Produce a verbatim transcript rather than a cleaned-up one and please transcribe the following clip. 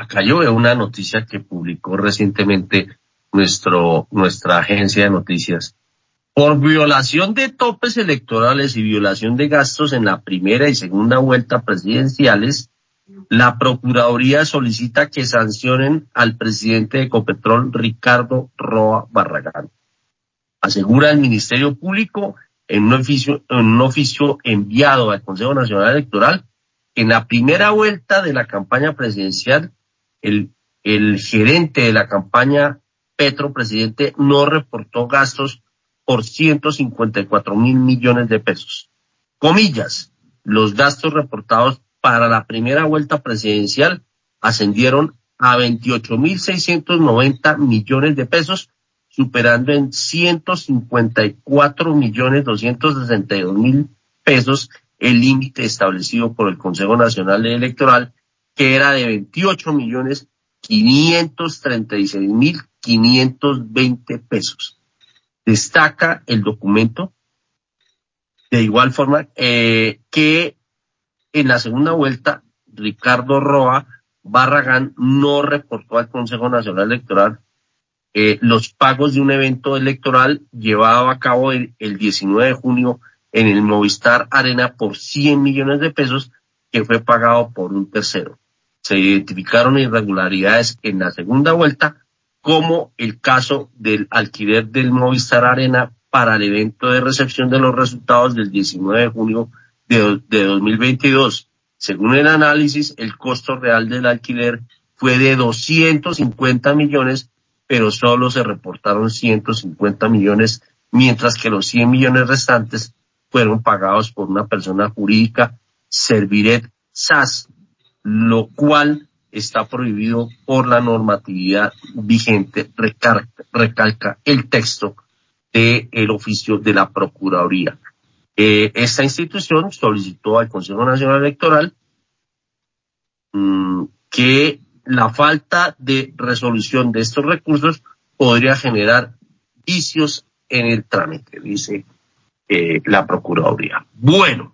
acá yo veo una noticia que publicó recientemente nuestro, nuestra agencia de noticias. Por violación de topes electorales y violación de gastos en la primera y segunda vuelta presidenciales, la Procuraduría solicita que sancionen al presidente de Ecopetrol, Ricardo Roa Barragán. Asegura el Ministerio Público en un oficio, en un oficio enviado al Consejo Nacional Electoral que en la primera vuelta de la campaña presidencial, el, el gerente de la campaña Petro Presidente no reportó gastos por ciento cincuenta y cuatro mil millones de pesos. Comillas, los gastos reportados para la primera vuelta presidencial ascendieron a veintiocho mil seiscientos noventa millones de pesos, superando en ciento cincuenta y cuatro millones doscientos sesenta y dos mil pesos el límite establecido por el Consejo Nacional Electoral, que era de veintiocho millones quinientos treinta y seis mil quinientos veinte pesos. Destaca el documento, de igual forma, eh, que en la segunda vuelta, Ricardo Roa Barragán no reportó al Consejo Nacional Electoral eh, los pagos de un evento electoral llevado a cabo el, el diecinueve de junio en el Movistar Arena por cien millones de pesos, que fue pagado por un tercero. Se identificaron irregularidades en la segunda vuelta, como el caso del alquiler del Movistar Arena para el evento de recepción de los resultados del diecinueve de junio de, de dos mil veintidós. Según el análisis, el costo real del alquiler fue de doscientos cincuenta millones, pero solo se reportaron ciento cincuenta millones, mientras que los cien millones restantes fueron pagados por una persona jurídica, Serviret S A S, lo cual está prohibido por la normatividad vigente, recalca, recalca el texto del oficio de la Procuraduría. Eh, esta institución solicitó al Consejo Nacional Electoral mmm, que la falta de resolución de estos recursos podría generar vicios en el trámite, dice eh, la Procuraduría. Bueno,